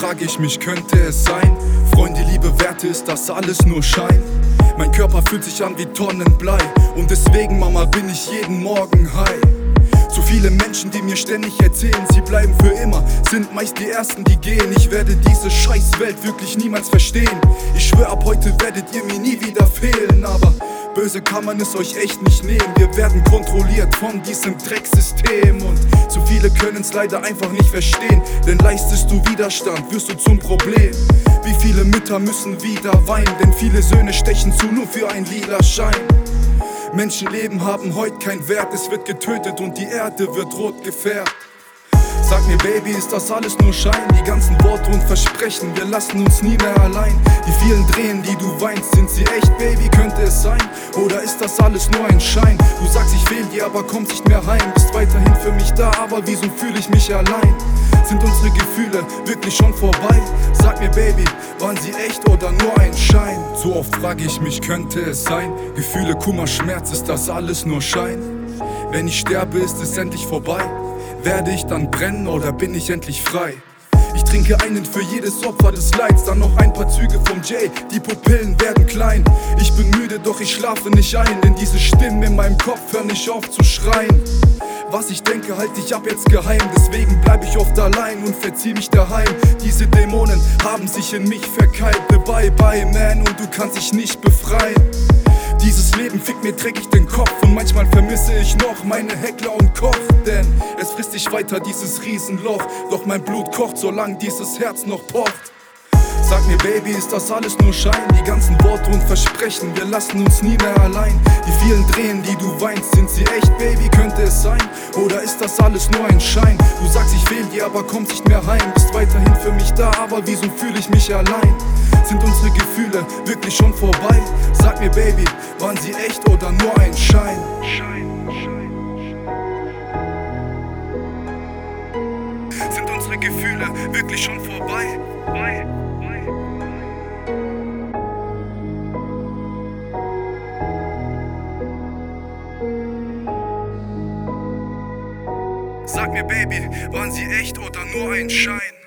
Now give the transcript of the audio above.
frage ich mich, könnte es sein? Freunde, Liebe, Werte, ist das alles nur Schein? Mein Körper fühlt sich an wie Tonnen Blei und deswegen, Mama, bin ich jeden Morgen high. Zu viele Menschen, die mir ständig erzählen, sie bleiben für immer, sind meist die Ersten, die gehen. Ich werde diese Scheißwelt wirklich niemals verstehen. Ich schwör, ab heute werdet ihr mir nie wieder fehlen. Aber böse kann man es euch echt nicht nehmen. Wir werden kontrolliert von diesem Drecksystem und zu viele können's leider einfach nicht verstehen. Denn leistest du Widerstand, wirst du zum Problem. Wie viele Mütter müssen wieder weinen, denn viele Söhne stechen zu, nur für ein lila Schein. Menschenleben haben heute keinen Wert, es wird getötet und die Erde wird rot gefärbt. Sag mir, Baby, ist das alles nur Schein? Die ganzen Worte und Versprechen, wir lassen uns nie mehr allein. Die vielen Tränen, die du weinst, sind sie echt, Baby? Könnte es sein? Oder ist das alles nur ein Schein? Du sagst, ich fehl dir, aber kommst nicht mehr heim. Bist weiterhin für mich da, aber wieso fühle ich mich allein? Sind unsere Gefühle wirklich schon vorbei? Sag mir, Baby, waren sie echt oder nur ein Schein? So oft frage ich mich, könnte es sein? Gefühle, Kummer, Schmerz, ist das alles nur Schein? Wenn ich sterbe, ist es endlich vorbei? Werde ich dann brennen oder bin ich endlich frei? Ich trinke einen für jedes Opfer des Leids, dann noch ein paar Züge vom J, die Pupillen werden klein. Ich bin müde, doch ich schlafe nicht ein, denn diese Stimmen in meinem Kopf hören nicht auf zu schreien. Was ich denke, halte ich ab jetzt geheim, deswegen bleib ich oft allein und verzieh mich daheim. Diese Dämonen haben sich in mich verkeilt, bye bye man, und du kannst dich nicht befreien. Dieses Leben fickt mir dreckig den Kopf und manchmal vermisse ich noch meine Heckler und Koch. Denn es frisst sich weiter, dieses Riesenloch, doch mein Blut kocht, solange dieses Herz noch pocht. Sag mir, Baby, ist das alles nur Schein? Die ganzen Worte und Versprechen, wir lassen uns nie mehr allein. Die vielen Tränen, die du weinst, sind sie echt, Baby? Könnte es sein? Oder ist das alles nur ein Schein? Du sagst, ich fehl dir, aber kommst nicht mehr heim. Bist weiterhin für mich da, aber wieso fühle ich mich allein? Sind unsere Gefühle wirklich schon vorbei? Sag mir, Baby, waren sie echt oder nur ein Schein? Sind unsere Gefühle wirklich schon vorbei? Sag mir, Baby, waren sie echt oder nur ein Schein?